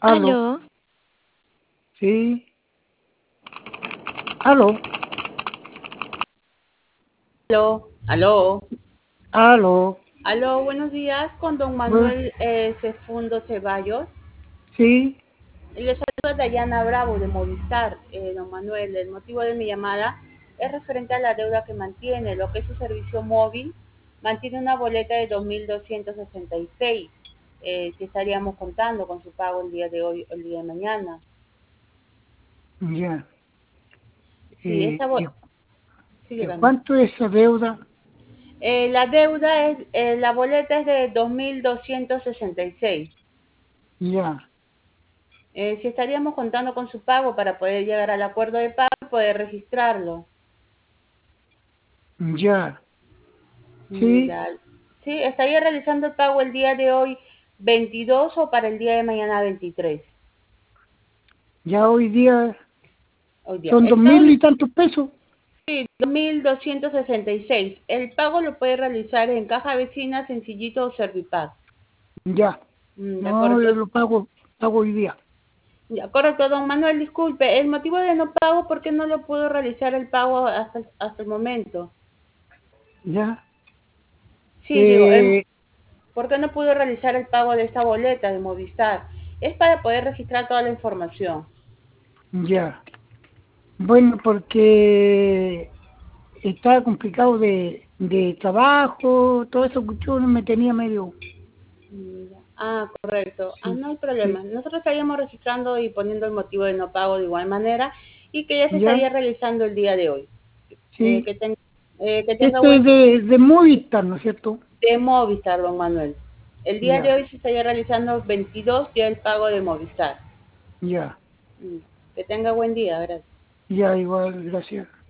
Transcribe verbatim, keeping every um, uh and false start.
Aló, Aló, sí, aló, Aló, aló, aló, aló, buenos días con don bueno, Manuel eh, Cefundo Ceballos. sí, Le saluda Dayana Bravo de Movistar. Eh, don Manuel, el motivo de mi llamada es referente a la deuda que mantiene, lo que es su servicio móvil. Mantiene una boleta de dos mil doscientos sesenta y seis. Eh, si estaríamos contando con su pago el día de hoy o el día de mañana. ya. Sí, Eh, esta ¿y bo- sí, y dígame. cuánto es esa deuda? Eh, la deuda es, eh, la boleta es de dos mil doscientos sesenta y seis. Ya, Eh, si estaríamos contando con su pago para poder llegar al acuerdo de pago y poder registrarlo. ya, Mm, sí, ya. Sí, estaría realizando el pago el día de hoy veintidós o para el día de mañana veintitrés. ya hoy día Hoy día. son dos El pago mil y tantos pesos, es dos mil doscientos sesenta y seis. El pago lo puede realizar en Caja Vecina, Sencillito o Servipack. ya. Mm, de No, yo acuerdo. lo pago, pago hoy día, Ya, correcto, don Manuel, disculpe. El motivo de no pago, ¿por qué no lo pudo realizar el pago hasta, hasta el momento? ya. Sí, digo, el, Eh, ¿por qué no pudo realizar el pago de esta boleta de Movistar? Es para poder registrar toda la información. ya. Bueno, porque estaba complicado de, de trabajo, todo eso cuestiones me tenía medio, Mm, ya. Ah, correcto. Ah, sí, no hay sí, problema. Nosotros estaríamos registrando y poniendo el motivo de no pago de igual manera y que ya se ya, estaría realizando el día de hoy. Eh, sí. que, ten- eh, que tenga Esto es buen de, de Movistar, ¿no es cierto? de Movistar, don Manuel. El día de Ya, hoy se estaría realizando veintidós ya el pago de Movistar. ya, Mm, Que tenga buen día, gracias. ya, igual, gracias.